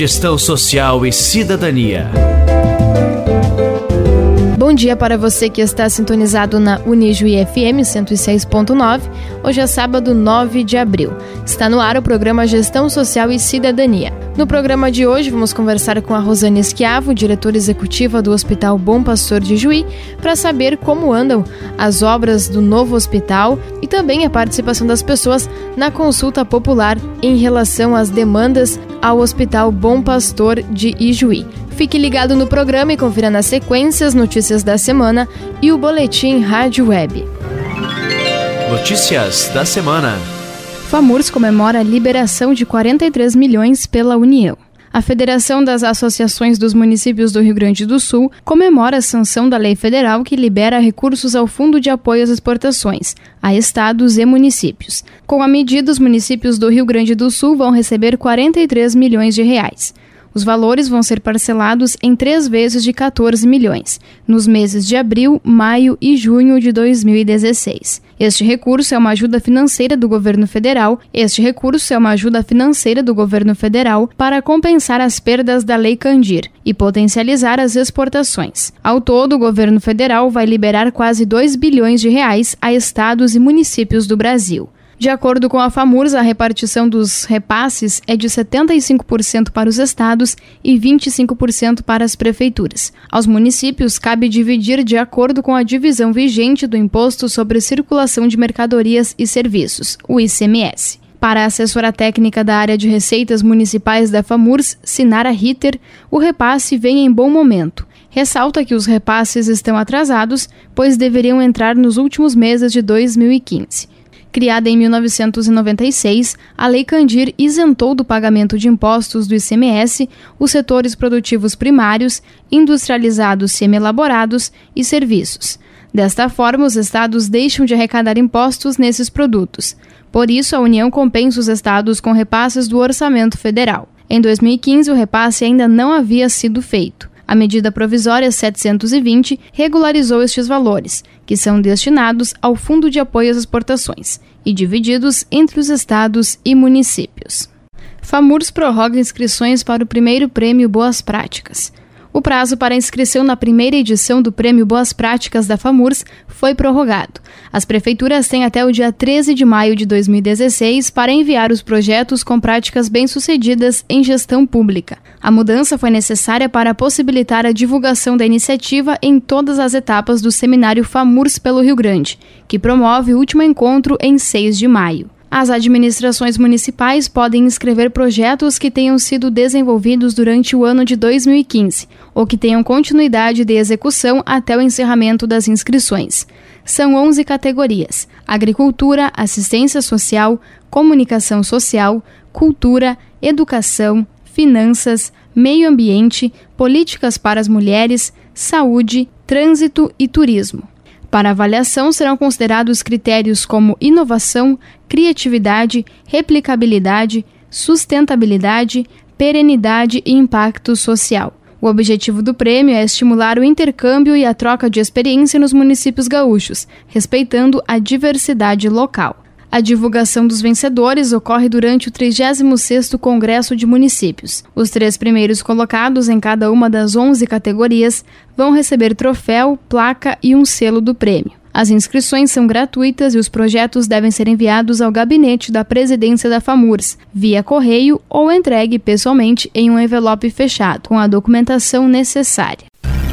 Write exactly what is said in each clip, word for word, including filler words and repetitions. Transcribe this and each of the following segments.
Gestão Social e Cidadania. Bom dia para você que está sintonizado na Unijuí F M cento e seis ponto nove. Hoje é sábado, nove de abril. Está no ar o programa Gestão Social e Cidadania. No programa de hoje vamos conversar com a Rosane Schiavo, diretora executiva do Hospital Bom Pastor de Juí, para saber como andam as obras do novo hospital e também a participação das pessoas na consulta popular em relação às demandas ao Hospital Bom Pastor de Ijuí. Fique ligado no programa e confira na sequência as notícias da semana e o boletim Rádio Web. Notícias da semana. FAMURS comemora a liberação de quarenta e três milhões pela União. A Federação das Associações dos Municípios do Rio Grande do Sul comemora a sanção da lei federal que libera recursos ao Fundo de Apoio às Exportações, a estados e municípios. Com a medida, os municípios do Rio Grande do Sul vão receber quarenta e três milhões de reais. Os valores vão ser parcelados em três vezes de quatorze milhões, nos meses de abril, maio e junho de dois mil e dezesseis. Este recurso é uma ajuda financeira do governo federal. Este recurso é uma ajuda financeira do governo federal para compensar as perdas da Lei Candir e potencializar as exportações. Ao todo, o governo federal vai liberar quase dois bilhões de reais a estados e municípios do Brasil. De acordo com a FAMURS, a repartição dos repasses é de setenta e cinco por cento para os estados e vinte e cinco por cento para as prefeituras. Aos municípios, cabe dividir de acordo com a divisão vigente do Imposto sobre Circulação de Mercadorias e Serviços, o I C M S. Para a assessora técnica da área de receitas municipais da FAMURS, Sinara Ritter, o repasse vem em bom momento. Ressalta que os repasses estão atrasados, pois deveriam entrar nos últimos meses de dois mil e quinze. Criada em mil novecentos e noventa e seis, a Lei Candir isentou do pagamento de impostos do I C M S os setores produtivos primários, industrializados semi-elaborados e serviços. Desta forma, os estados deixam de arrecadar impostos nesses produtos. Por isso, a União compensa os estados com repasses do orçamento federal. Em dois mil e quinze, o repasse ainda não havia sido feito. A medida provisória setecentos e vinte regularizou estes valores, que são destinados ao Fundo de Apoio às Exportações e divididos entre os estados e municípios. FAMURS prorroga inscrições para o primeiro Prêmio Boas Práticas. O prazo para inscrição na primeira edição do Prêmio Boas Práticas da FAMURS foi prorrogado. As prefeituras têm até o dia treze de maio de dois mil e dezesseis para enviar os projetos com práticas bem-sucedidas em gestão pública. A mudança foi necessária para possibilitar a divulgação da iniciativa em todas as etapas do Seminário FAMURS pelo Rio Grande, que promove o último encontro em seis de maio. As administrações municipais podem inscrever projetos que tenham sido desenvolvidos durante o ano de dois mil e quinze ou que tenham continuidade de execução até o encerramento das inscrições. São onze categorias: agricultura, assistência social, comunicação social, cultura, educação, finanças, meio ambiente, políticas para as mulheres, saúde, trânsito e turismo. Para avaliação serão considerados critérios como inovação, criatividade, replicabilidade, sustentabilidade, perenidade e impacto social. O objetivo do prêmio é estimular o intercâmbio e a troca de experiência nos municípios gaúchos, respeitando a diversidade local. A divulgação dos vencedores ocorre durante o trigésimo sexto Congresso de Municípios. Os três primeiros colocados em cada uma das onze categorias vão receber troféu, placa e um selo do prêmio. As inscrições são gratuitas e os projetos devem ser enviados ao gabinete da presidência da FAMURS, via correio ou entregue pessoalmente em um envelope fechado, com a documentação necessária.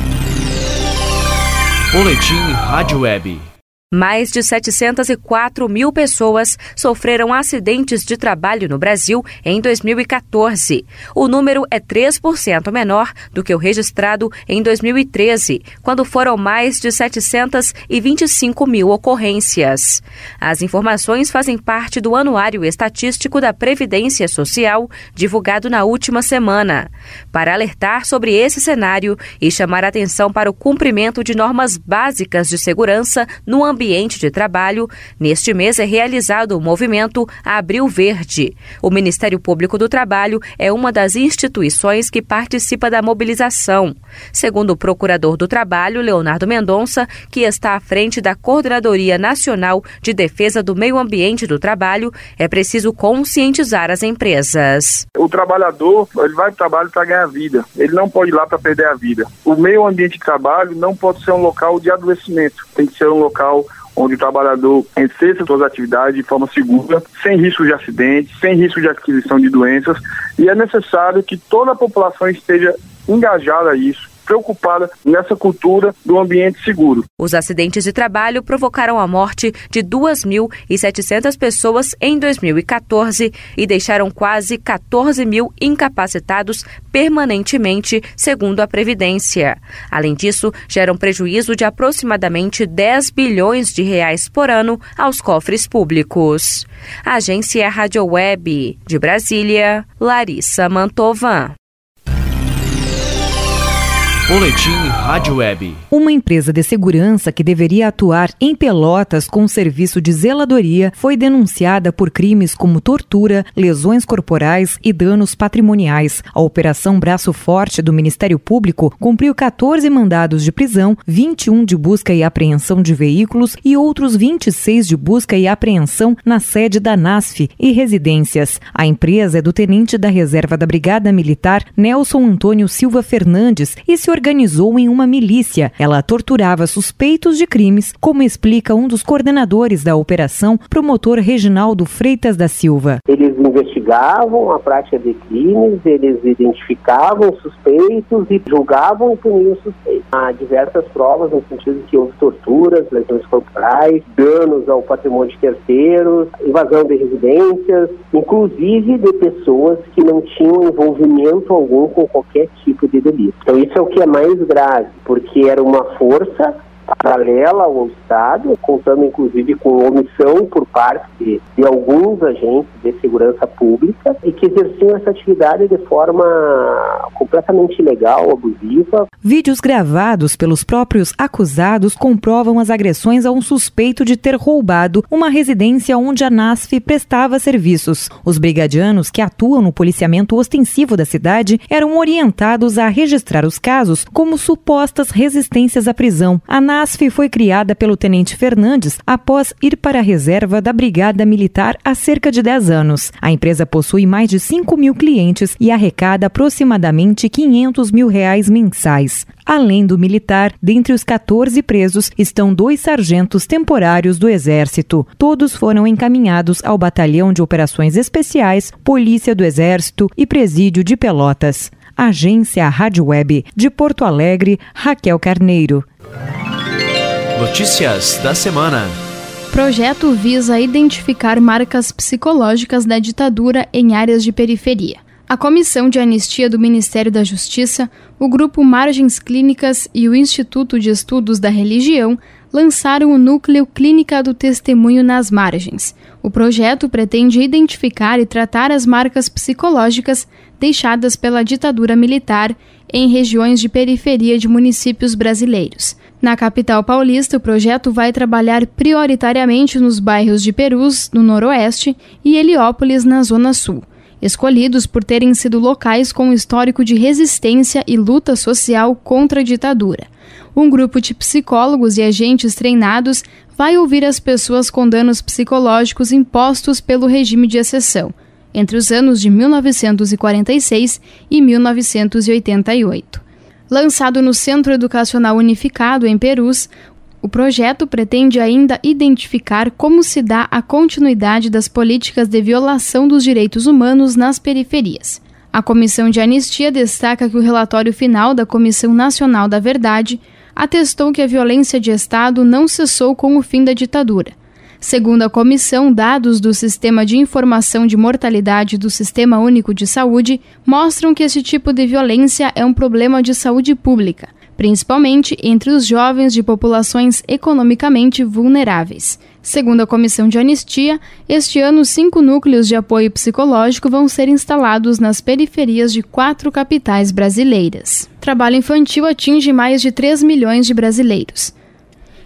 Boletim Rádio Web. Mais de setecentas e quatro mil pessoas sofreram acidentes de trabalho no Brasil em dois mil e quatorze. O número é três por cento menor do que o registrado em dois mil e treze, quando foram mais de setecentas e vinte e cinco mil ocorrências. As informações fazem parte do Anuário Estatístico da Previdência Social, divulgado na última semana. Para alertar sobre esse cenário e chamar atenção para o cumprimento de normas básicas de segurança no ambiente ambiente de trabalho, neste mês é realizado o movimento Abril Verde. O Ministério Público do Trabalho é uma das instituições que participa da mobilização. Segundo o procurador do Trabalho, Leonardo Mendonça, que está à frente da Coordenadoria Nacional de Defesa do Meio Ambiente do Trabalho, é preciso conscientizar as empresas. O trabalhador, ele vai para o trabalho para ganhar vida. Ele não pode ir lá para perder a vida. O meio ambiente de trabalho não pode ser um local de adoecimento. Tem que ser um local onde o trabalhador exerça suas atividades de forma segura, sem risco de acidentes, sem risco de aquisição de doenças, e é necessário que toda a população esteja engajada a isso, preocupada nessa cultura do ambiente seguro. Os acidentes de trabalho provocaram a morte de duas mil e setecentas pessoas em dois mil e quatorze e deixaram quase quatorze mil incapacitados permanentemente, segundo a Previdência. Além disso, geram prejuízo de aproximadamente dez bilhões de reais por ano aos cofres públicos. Agência Rádio Web de Brasília, Larissa Mantovan. Boletim Rádio Web. Uma empresa de segurança que deveria atuar em Pelotas com serviço de zeladoria foi denunciada por crimes como tortura, lesões corporais e danos patrimoniais. A Operação Braço Forte do Ministério Público cumpriu quatorze mandados de prisão, vinte e um de busca e apreensão de veículos e outros vinte e seis de busca e apreensão na sede da NASF e residências. A empresa é do tenente da reserva da Brigada Militar, Nelson Antônio Silva Fernandes, e se organizou em uma milícia. Ela torturava suspeitos de crimes, como explica um dos coordenadores da operação, promotor Reginaldo Freitas da Silva. Eles investigavam a prática de crimes, eles identificavam suspeitos e julgavam e puniam suspeitos. Há diversas provas no sentido de que houve torturas, lesões corporais, danos ao patrimônio de terceiros, invasão de residências, inclusive de pessoas que não tinham envolvimento algum com qualquer tipo de delito. Então isso é o que é mais grave, porque era uma força paralela ao Estado, contando inclusive com omissão por parte de, de alguns agentes de segurança pública e que exerciam essa atividade de forma completamente ilegal, abusiva. Vídeos gravados pelos próprios acusados comprovam as agressões a um suspeito de ter roubado uma residência onde a NASF prestava serviços. Os brigadianos que atuam no policiamento ostensivo da cidade eram orientados a registrar os casos como supostas resistências à prisão. A NASF foi criada pelo tenente Fernandes após ir para a reserva da Brigada Militar há cerca de dez anos. A empresa possui mais de cinco mil clientes e arrecada aproximadamente quinhentos mil reais mensais. Além do militar, dentre os quatorze presos estão dois sargentos temporários do Exército. Todos foram encaminhados ao Batalhão de Operações Especiais, Polícia do Exército e Presídio de Pelotas. Agência Rádio Web de Porto Alegre, Raquel Carneiro. Notícias da semana. Projeto visa identificar marcas psicológicas da ditadura em áreas de periferia. A Comissão de Anistia do Ministério da Justiça, o Grupo Margens Clínicas e o Instituto de Estudos da Religião lançaram o Núcleo Clínica do Testemunho nas Margens. O projeto pretende identificar e tratar as marcas psicológicas deixadas pela ditadura militar em regiões de periferia de municípios brasileiros. Na capital paulista, o projeto vai trabalhar prioritariamente nos bairros de Perus, no Noroeste, e Heliópolis, na Zona Sul, escolhidos por terem sido locais com histórico de resistência e luta social contra a ditadura. Um grupo de psicólogos e agentes treinados vai ouvir as pessoas com danos psicológicos impostos pelo regime de exceção, entre os anos de mil novecentos e quarenta e seis e mil novecentos e oitenta e oito. Lançado no Centro Educacional Unificado, em Perus, o projeto pretende ainda identificar como se dá a continuidade das políticas de violação dos direitos humanos nas periferias. A Comissão de Anistia destaca que o relatório final da Comissão Nacional da Verdade atestou que a violência de Estado não cessou com o fim da ditadura. Segundo a comissão, dados do Sistema de Informação de Mortalidade do Sistema Único de Saúde mostram que esse tipo de violência é um problema de saúde pública, principalmente entre os jovens de populações economicamente vulneráveis. Segundo a Comissão de Anistia, este ano cinco núcleos de apoio psicológico vão ser instalados nas periferias de quatro capitais brasileiras. Trabalho infantil atinge mais de três milhões de brasileiros.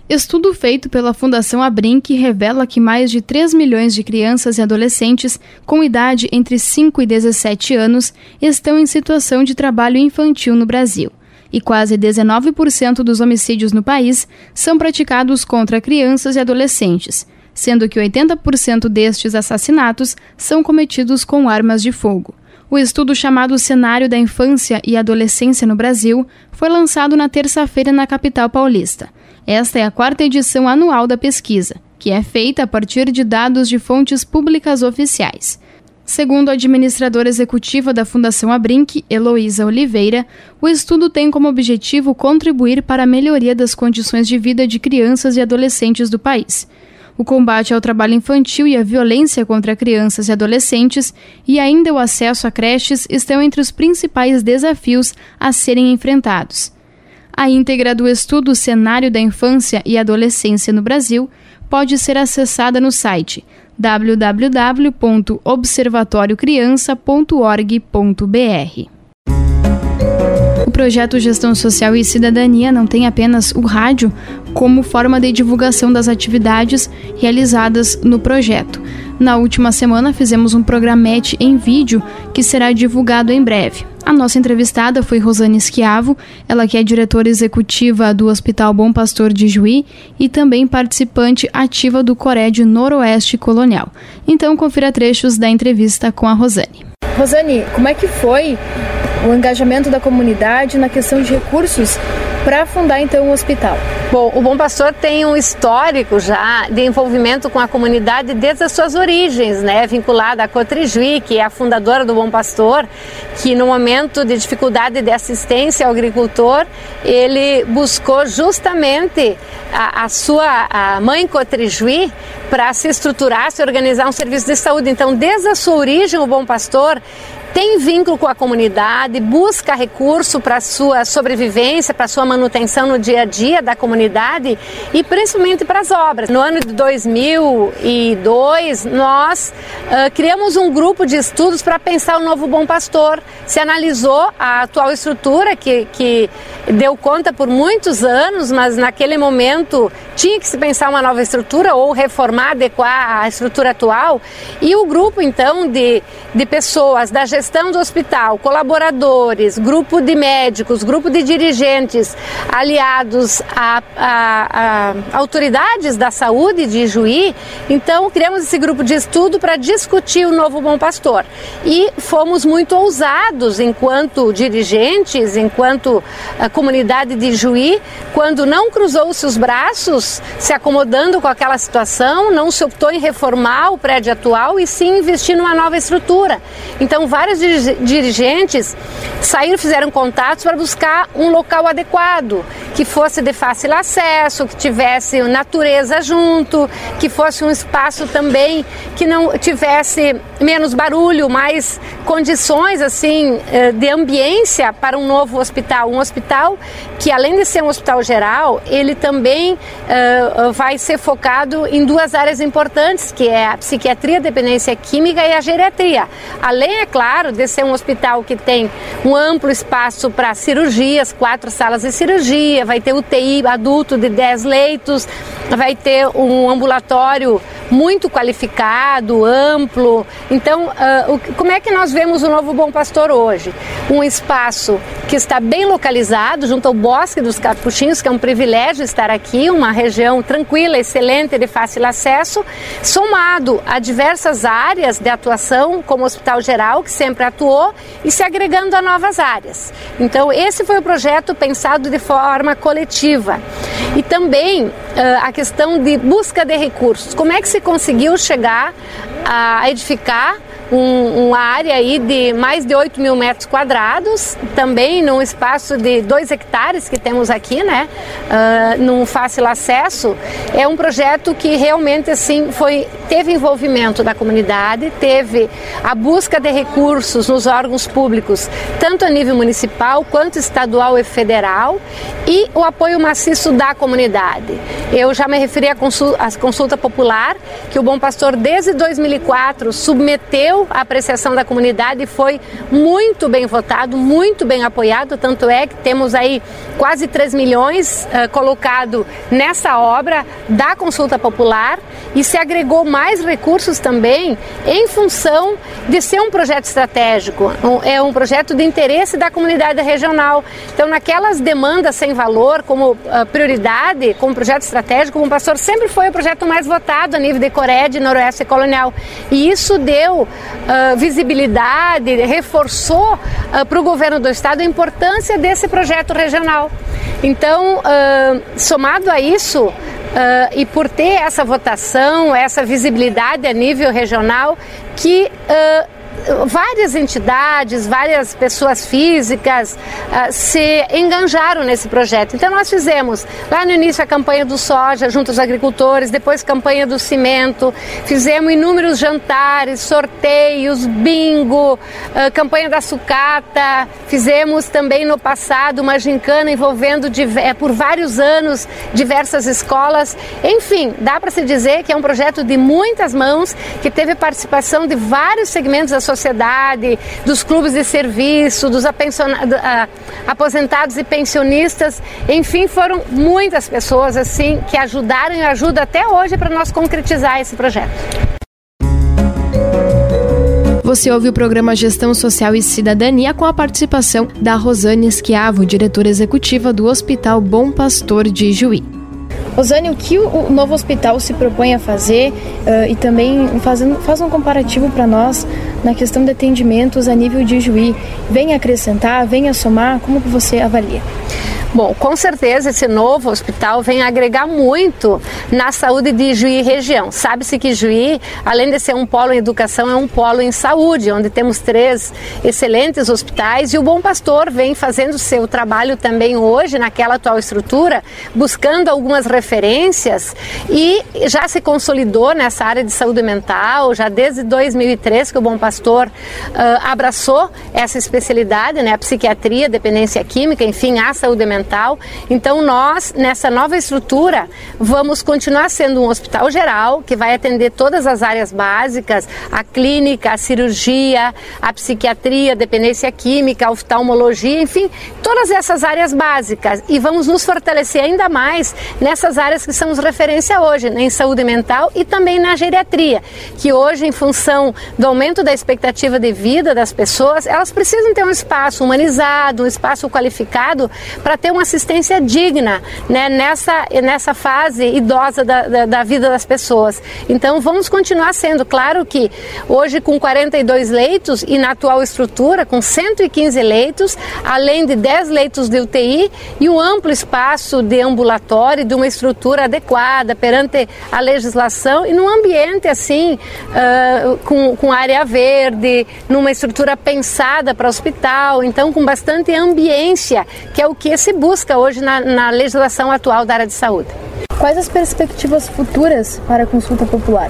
Estudo feito pela Fundação Abrinq revela que mais de três milhões de crianças e adolescentes com idade entre cinco e dezessete anos estão em situação de trabalho infantil no Brasil. E quase dezenove por cento dos homicídios no país são praticados contra crianças e adolescentes, sendo que oitenta por cento destes assassinatos são cometidos com armas de fogo. O estudo chamado Cenário da Infância e Adolescência no Brasil foi lançado na terça-feira na capital paulista. Esta é a quarta edição anual da pesquisa, que é feita a partir de dados de fontes públicas oficiais. Segundo a administradora executiva da Fundação Abrinq, Heloísa Oliveira, o estudo tem como objetivo contribuir para a melhoria das condições de vida de crianças e adolescentes do país. O combate ao trabalho infantil e a violência contra crianças e adolescentes e ainda o acesso a creches estão entre os principais desafios a serem enfrentados. A íntegra do estudo Cenário da Infância e Adolescência no Brasil pode ser acessada no site w w w ponto observatório criança ponto org ponto b r. O projeto Gestão Social e Cidadania não tem apenas o rádio como forma de divulgação das atividades realizadas no projeto. Na última semana fizemos um programete em vídeo que será divulgado em breve. A nossa entrevistada foi Rosane Schiavo, ela que é diretora executiva do Hospital Bom Pastor de Juí e também participante ativa do Cored Noroeste Colonial. Então confira trechos da entrevista com a Rosane. Rosane, como é que foi o engajamento da comunidade na questão de recursos para fundar então o hospital? Bom, o Bom Pastor tem um histórico já de envolvimento com a comunidade desde as suas origens, né? Vinculada à Cotrijuí, que é a fundadora do Bom Pastor, que no momento de dificuldade de assistência ao agricultor, ele buscou justamente a, a sua a mãe Cotrijuí para se estruturar, se organizar um serviço de saúde. Então, desde a sua origem, o Bom Pastor tem vínculo com a comunidade, busca recurso para a sua sobrevivência, para a sua manutenção no dia a dia da comunidade e principalmente para as obras. No ano de dois mil e dois, nós uh, criamos um grupo de estudos para pensar o novo Bom Pastor. Se analisou a atual estrutura que, que deu conta por muitos anos, mas naquele momento tinha que se pensar uma nova estrutura ou reformar, adequar a estrutura atual. E o grupo, então, de, de pessoas da gestão gestão do hospital, colaboradores, grupo de médicos, grupo de dirigentes, aliados a, a, a autoridades da saúde de Juí. Então, criamos esse grupo de estudo para discutir o novo Bom Pastor. E fomos muito ousados enquanto dirigentes, enquanto a comunidade de Juí, quando não cruzou-se os braços, se acomodando com aquela situação, não se optou em reformar o prédio atual e sim investir numa nova estrutura. Então, vários dirigentes saíram, fizeram contatos para buscar um local adequado, que fosse de fácil acesso, que tivesse natureza junto, que fosse um espaço também que não tivesse menos barulho, mais condições assim de ambiência para um novo hospital. Um hospital que, além de ser um hospital geral, ele também uh, vai ser focado em duas áreas importantes, que é a psiquiatria, a dependência química e a geriatria. Além, é claro, de ser um hospital que tem um amplo espaço para cirurgias, quatro salas de cirurgia, vai ter U T I adulto de dez leitos, vai ter um ambulatório muito qualificado, amplo. Então, uh, o, como é que nós vemos o novo Bom Pastor hoje? Um espaço que está bem localizado, junto ao Bosque dos Capuchinhos, que é um privilégio estar aqui, uma região tranquila, excelente, de fácil acesso, somado a diversas áreas de atuação, como o Hospital Geral, que sempre atuou, e se agregando a novas áreas. Então, esse foi o projeto pensado de forma coletiva. E também uh, a questão de busca de recursos. Como é que se conseguiu chegar a edificar Um, uma área aí de mais de oito mil metros quadrados, também num espaço de dois hectares que temos aqui, né, uh, num fácil acesso. É um projeto que realmente assim foi, teve envolvimento da comunidade, teve a busca de recursos nos órgãos públicos, tanto a nível municipal quanto estadual e federal, e o apoio maciço da comunidade. Eu já me referi à consulta, à consulta popular, que o Bom Pastor desde dois mil e quatro submeteu mereceu a apreciação da comunidade e foi muito bem votado, muito bem apoiado, tanto é que temos aí quase três milhões uh, colocado nessa obra da consulta popular e se agregou mais recursos também em função de ser um projeto estratégico, um, é um projeto de interesse da comunidade regional. Então, naquelas demandas sem valor, como uh, prioridade, como projeto estratégico, o Bom Pastor sempre foi o projeto mais votado a nível de Cored, Noroeste e Colonial. E isso deu uh, visibilidade, reforçou uh, para o governo do estado a importância desse projeto regional. Então, uh, somado a isso, Uh, e por ter essa votação, essa visibilidade a nível regional, que uh, várias entidades, várias pessoas físicas uh, se enganjaram nesse projeto. Então nós fizemos lá no início a campanha do soja junto aos agricultores, depois campanha do cimento, fizemos inúmeros jantares, sorteios, bingo, uh, campanha da sucata, fizemos também no passado uma gincana envolvendo diver- por vários anos diversas escolas. Enfim, dá para se dizer que é um projeto de muitas mãos, que teve participação de vários segmentos da sociedade, dos clubes de serviço, dos aposentados e pensionistas, enfim, foram muitas pessoas assim que ajudaram e ajudam até hoje para nós concretizar esse projeto. Você ouve o programa Gestão Social e Cidadania com a participação da Rosane Schiavo, diretora executiva do Hospital Bom Pastor de Ijuí. Rosane, o que o novo hospital se propõe a fazer uh, e também fazendo, faz um comparativo para nós na questão de atendimentos a nível de Ijuí. Vem acrescentar, vem a somar, como que você avalia? Bom, com certeza esse novo hospital vem agregar muito na saúde de Ijuí e região. Sabe-se que Ijuí, além de ser um polo em educação, é um polo em saúde, onde temos três excelentes hospitais, e o Bom Pastor vem fazendo seu trabalho também hoje naquela atual estrutura, buscando algumas referências e já se consolidou nessa área de saúde mental, já desde dois mil e três que o Bom Pastor uh, abraçou essa especialidade, né, a psiquiatria, dependência química, enfim, a saúde mental. Então nós, nessa nova estrutura, vamos continuar sendo um hospital geral, que vai atender todas as áreas básicas, a clínica, a cirurgia, a psiquiatria, a dependência química, a oftalmologia, enfim, todas essas áreas básicas. E vamos nos fortalecer ainda mais nessas áreas que somos referência hoje, né, em saúde mental e também na geriatria, que hoje, em função do aumento da expectativa de vida das pessoas, elas precisam ter um espaço humanizado, um espaço qualificado para ter uma assistência digna, né, nessa, nessa fase idosa da, da, da vida das pessoas. Então vamos continuar sendo, claro que hoje com quarenta e dois leitos e na atual estrutura com cento e quinze leitos, além de dez leitos de U T I e um amplo espaço de ambulatório, de uma estrutura adequada perante a legislação e num ambiente assim, uh, com, com área verde, numa estrutura pensada para hospital, então com bastante ambiência, que é o que se busca hoje na, na legislação atual da área de saúde. Quais as perspectivas futuras para a consulta popular?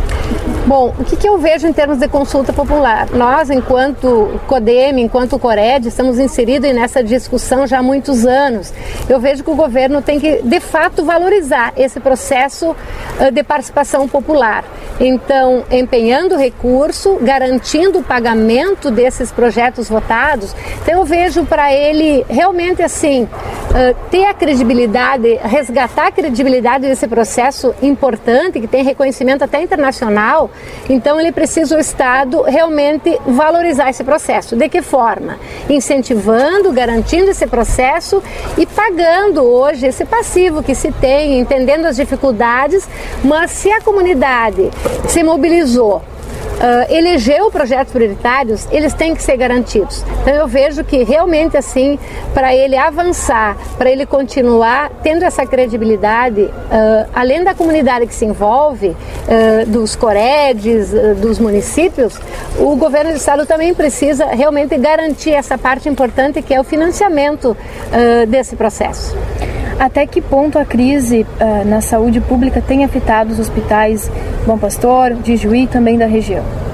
Bom, o que, que eu vejo em termos de consulta popular? Nós, enquanto CODEM, enquanto Cored, estamos inseridos nessa discussão já há muitos anos. Eu vejo que o governo tem que, de fato, valorizar esse processo uh, de participação popular. Então, empenhando recurso, garantindo o pagamento desses projetos votados. Então, eu vejo para ele realmente assim, uh, ter a credibilidade, resgatar a credibilidade desse processo importante, que tem reconhecimento até internacional. Então ele precisa o Estado realmente valorizar esse processo. De que forma? Incentivando, garantindo esse processo e pagando hoje esse passivo que se tem, entendendo as dificuldades, mas se a comunidade se mobilizou, Uh, elegeu projetos prioritários, eles têm que ser garantidos. Então eu vejo que realmente assim, para ele avançar, para ele continuar tendo essa credibilidade, uh, além da comunidade que se envolve, uh, dos Coreds, uh, dos municípios, o governo do estado também precisa realmente garantir essa parte importante que é o financiamento uh, desse processo. Até que ponto a crise uh, na saúde pública tem afetado os hospitais Bom Pastor, de Ijuí e também da região?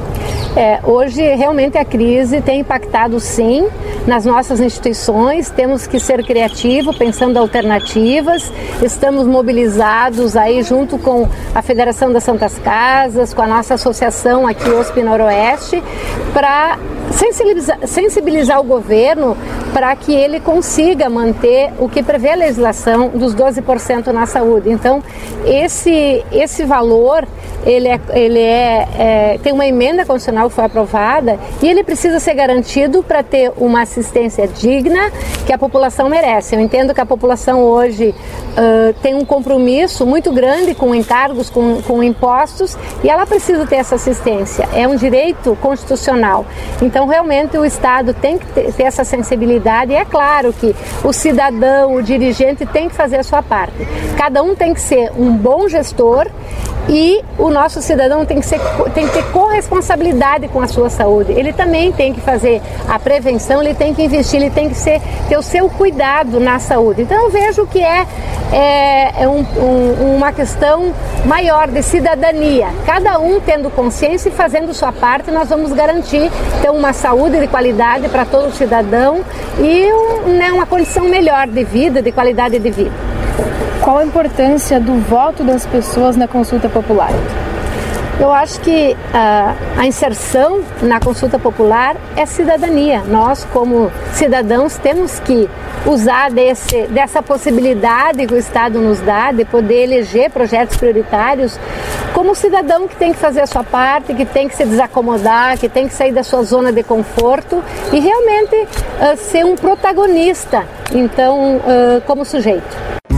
É, hoje, realmente, a crise tem impactado, sim, nas nossas instituições. Temos que ser criativos, pensando alternativas. Estamos mobilizados aí junto com a Federação das Santas Casas, com a nossa associação aqui, O S P Noroeste, para sensibilizar, sensibilizar o governo para que ele consiga manter o que prevê a legislação dos doze por cento na saúde. Então, esse, esse valor, ele, é, ele é, é, tem uma emenda constitucional que foi aprovada e ele precisa ser garantido para ter uma assistência digna que a população merece. Eu entendo que a população hoje uh, tem um compromisso muito grande com encargos, com, com impostos, e ela precisa ter essa assistência. É um direito constitucional. Então, realmente, o Estado tem que ter, ter essa sensibilidade, e é claro que o cidadão, o dirigente tem que fazer a sua parte. Cada um tem que ser um bom gestor e o nosso cidadão tem que, ser, tem que ter corresponsabilidade com a sua saúde. Ele também tem que fazer a prevenção, ele tem que investir, ele tem que ser, ter o seu cuidado na saúde. Então eu vejo que é, é, é um, um, uma questão maior de cidadania. Cada um tendo consciência e fazendo sua parte, nós vamos garantir ter uma saúde de qualidade para todo cidadão e um, né, uma condição melhor de vida, de qualidade de vida. Qual a importância do voto das pessoas na consulta popular? Eu acho que uh, a inserção na consulta popular é cidadania. Nós, como cidadãos, temos que usar desse, dessa possibilidade que o Estado nos dá de poder eleger projetos prioritários como cidadão que tem que fazer a sua parte, que tem que se desacomodar, que tem que sair da sua zona de conforto e realmente uh, ser um protagonista, então, uh, como sujeito.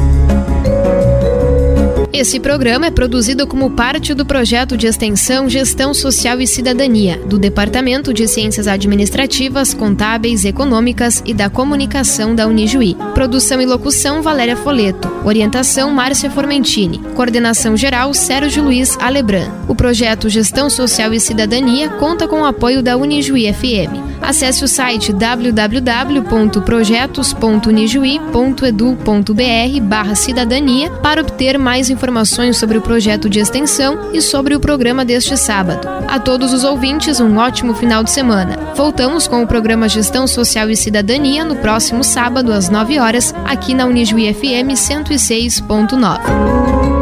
Esse programa é produzido como parte do projeto de extensão Gestão Social e Cidadania, do Departamento de Ciências Administrativas, Contábeis, Econômicas e da Comunicação da Unijuí. Produção e locução Valéria Foleto. Orientação Márcia Formentini. Coordenação geral Sérgio Luiz Alebran. O projeto Gestão Social e Cidadania conta com o apoio da Unijuí F M. Acesse o site w w w ponto projetos ponto unijuí ponto edu ponto b r barra cidadania para obter mais informações sobre o projeto de extensão e sobre o programa deste sábado. A todos os ouvintes, um ótimo final de semana. Voltamos com o programa Gestão Social e Cidadania no próximo sábado às nove horas, aqui na Unijuí F M cento e seis ponto nove.